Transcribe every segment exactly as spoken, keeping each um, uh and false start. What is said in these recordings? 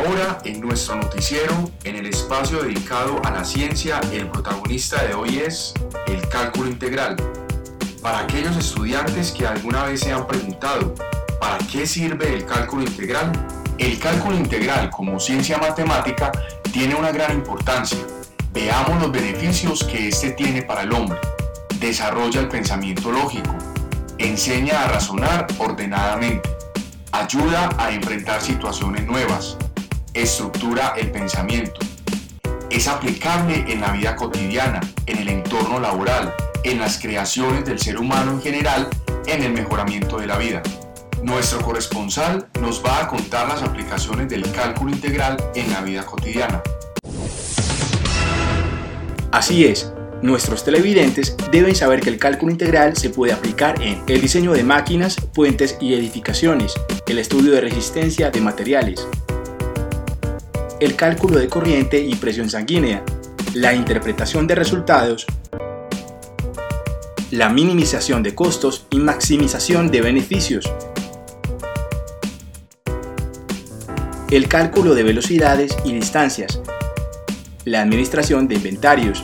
Ahora, en nuestro noticiero, en el espacio dedicado a la ciencia, el protagonista de hoy es el cálculo integral. Para aquellos estudiantes que alguna vez se han preguntado, ¿para qué sirve el cálculo integral? El cálculo integral, como ciencia matemática, tiene una gran importancia. Veamos los beneficios que este tiene para el hombre. Desarrolla el pensamiento lógico, enseña a razonar ordenadamente, ayuda a enfrentar situaciones nuevas, estructura el pensamiento, es aplicable en la vida cotidiana, en el entorno laboral, en las creaciones del ser humano en general, en el mejoramiento de la vida. Nuestro corresponsal nos va a contar las aplicaciones del cálculo integral en la vida cotidiana. Así es, nuestros televidentes deben saber que el cálculo integral se puede aplicar en el diseño de máquinas, puentes y edificaciones, el estudio de resistencia de materiales, el cálculo de corriente y presión sanguínea, la interpretación de resultados, la minimización de costos y maximización de beneficios, el cálculo de velocidades y distancias, la administración de inventarios,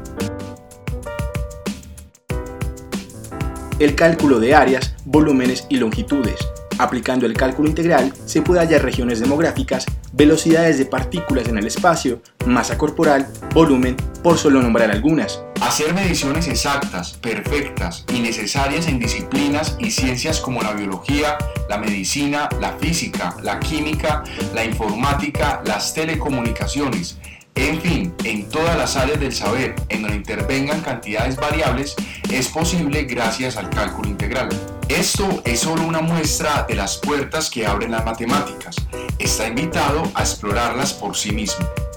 el cálculo de áreas, volúmenes y longitudes. Aplicando el cálculo integral se puede hallar regiones demográficas, velocidades de partículas en el espacio, masa corporal, volumen, por solo nombrar algunas. Hacer mediciones exactas, perfectas y necesarias en disciplinas y ciencias como la biología, la medicina, la física, la química, la informática, las telecomunicaciones. En fin, en todas las áreas del saber en donde intervengan cantidades variables es posible gracias al cálculo integral. Esto es solo una muestra de las puertas que abren las matemáticas. Está invitado a explorarlas por sí mismo.